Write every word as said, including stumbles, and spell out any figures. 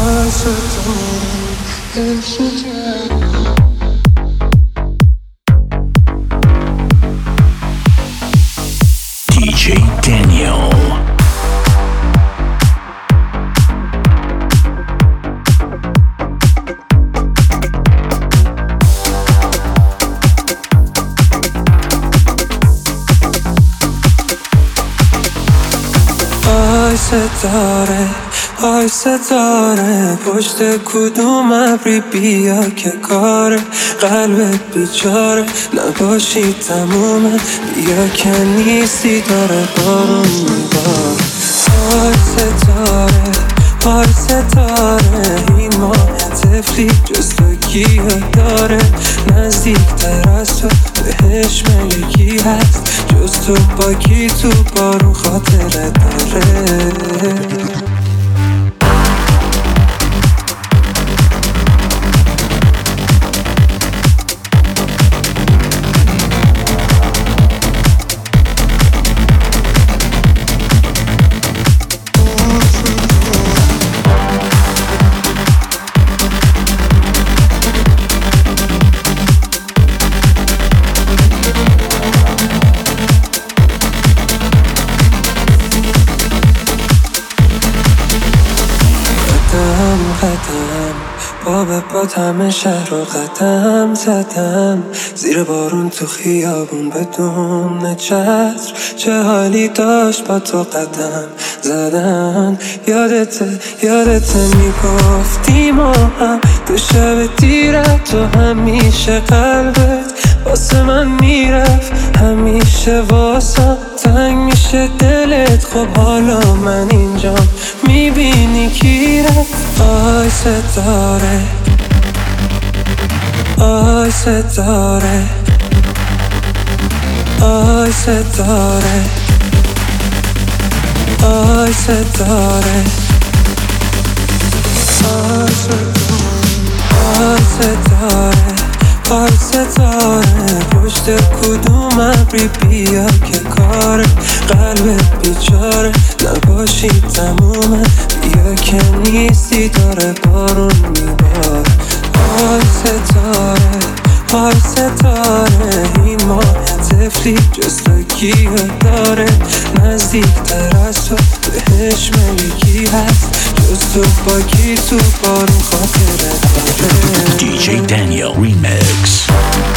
دی جی Daniel. آی ستاره آی ستاره پشت کدوم ابری بیا که کاره قلبت بیچاره نباشی تمومه بیا که نیستی داره بارون میبار آی ستاره آی ستاره این ماه طفلی جز تو کیه داره نزدیکتر از تو بهش مگه کی هست جز تو با کی تو بارون خاطره داره قدم باب باد همه شهر رو قدم زدم زیر بارون تو خیابون بدون چتر چه حالی داشت با تو قدم زدن یادته یادته میگفتی ما هم تو شب دیرت تو همیشه قلبت واسه من میرفت همیشه واسه تنگ میشه دلت خب حالا من اینجام میبینی کی رفت آی ستاره آی ستاره آی ستاره آی ستاره آی ستاره آی ستاره پشت کدوم ابری بیا که کاره قلبت بیچاره نباشی تمومه بیا که نیستی داره بارون میبار آی ستاره آی ستاره این ماه طفلی جز تو کیه داره نزدیکتر از تو بهش مگه کی هست جز تو با کی تو بارون خاطره داره دی جی Daniel Remix.